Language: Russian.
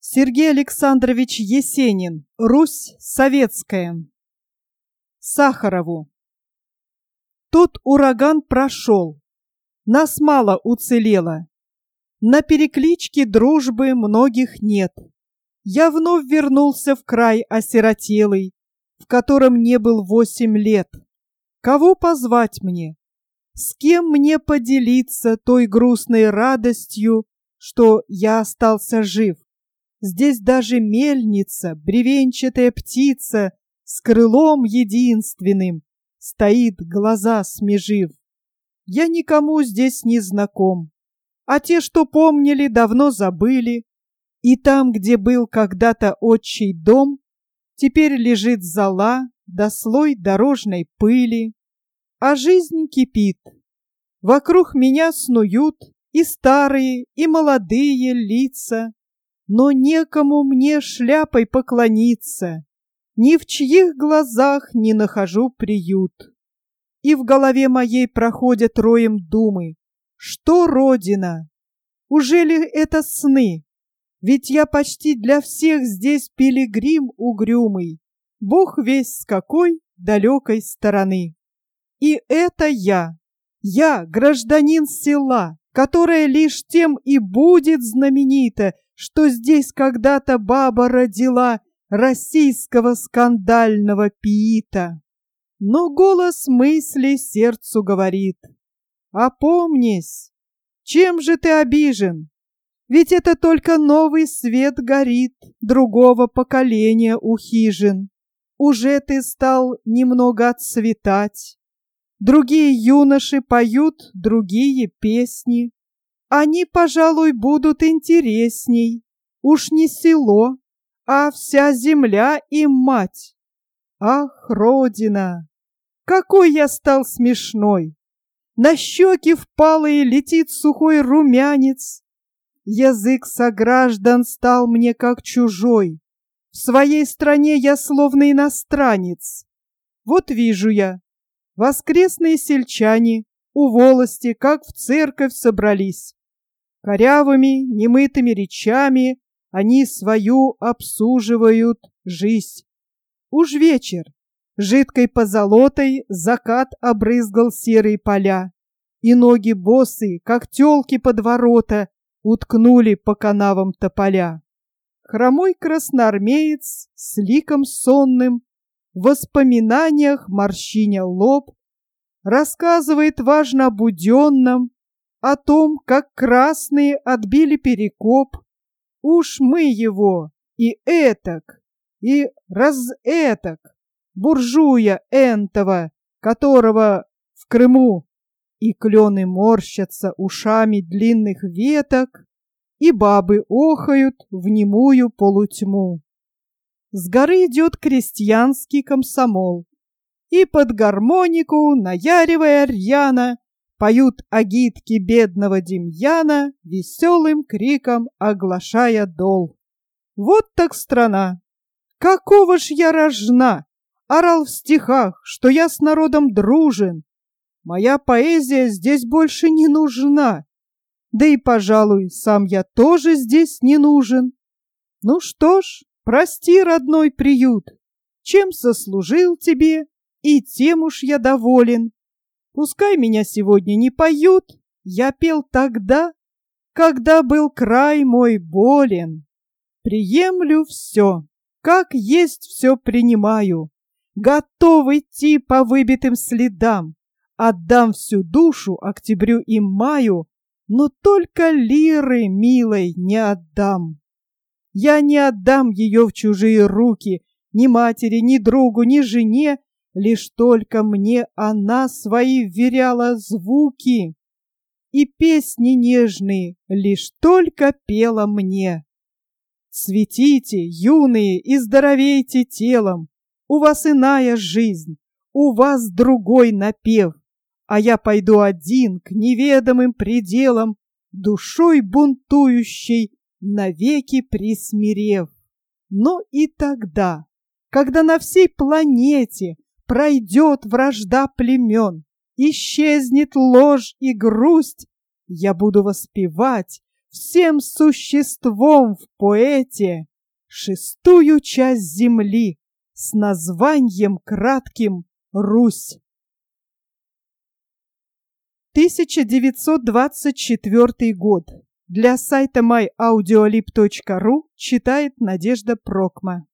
Сергей Александрович Есенин. Русь советская. Сахарову. Тот ураган прошел, нас мало уцелело. На перекличке дружбы многих нет. Я вновь вернулся в край осиротелый, в котором не был 8 лет. Кого позвать мне? С кем мне поделиться той грустной радостью, что я остался жив? Здесь даже мельница, бревенчатая птица с крылом единственным стоит, глаза смежив. Я никому здесь не знаком, а те, что помнили, давно забыли. И там, где был когда-то отчий дом, теперь лежит зола да слой дорожной пыли. А жизнь кипит. Вокруг меня снуют и старые, и молодые лица, но некому мне шляпой поклониться, ни в чьих глазах не нахожу приют. И в голове моей проходят роем думы: что Родина? Ужели это сны? Ведь я почти для всех здесь пилигрим угрюмый, Бог весть с какой далекой стороны. И это я, гражданин села, которое лишь тем и будет знаменита, что здесь когда-то баба родила российского скандального пиита. Но голос мысли сердцу говорит: опомнись, чем же ты обижен? Ведь это только новый свет горит другого поколения у хижин. Уже ты стал немного отцветать. Другие юноши поют другие песни. Они, пожалуй, будут интересней. Уж не село, а вся земля им мать. Ах, Родина, какой я стал смешной! На щеки впалые летит сухой румянец. Язык сограждан стал мне как чужой. В своей стране я словно иностранец. Вот вижу я, воскресные сельчане у волости, как в церковь, собрались. Корявыми, немытыми речами они свою обсуживают жизнь. Уж вечер, жидкой позолотой закат обрызгал серые поля, и ноги босые, как тёлки под ворота, уткнули по канавам тополя. Хромой красноармеец с ликом сонным, в воспоминаниях морщиня лоб, рассказывает важно о буденном, о том, как красные отбили Перекоп. Уж мы его и этак, и разэтак, буржуя энтова, которого в Крыму, и клены морщатся ушами длинных веток, и бабы охают в немую полутьму. С горы идет крестьянский комсомол, и под гармонику, наяривая рьяно, поют агитки бедного Демьяна, веселым криком оглашая дол. Вот так страна! Какого ж я рожна! Орал в стихах, что я с народом дружен. Моя поэзия здесь больше не нужна. Да и, пожалуй, сам я тоже здесь не нужен. Ну что ж, прости, родной приют, чем сослужил тебе, и тем уж я доволен. Пускай меня сегодня не поют, я пел тогда, когда был край мой болен. Приемлю все, как есть все принимаю, готов идти по выбитым следам, отдам всю душу октябрю и маю, но только лиры милой не отдам. Я не отдам ее в чужие руки, ни матери, ни другу, ни жене, лишь только мне она свои вверяла звуки, и песни нежные лишь только пела мне. Цветите, юные, и здоровейте телом, у вас иная жизнь, у вас другой напев, а я пойду один к неведомым пределам, душой бунтующей, навеки присмирев. Но и тогда, когда на всей планете пройдет вражда племен, исчезнет ложь и грусть, я буду воспевать всем существом в поэте шестую часть земли с названием кратким «Русь». 1924 год. Для сайта myaudiolib.ru читает Надежда Прокма.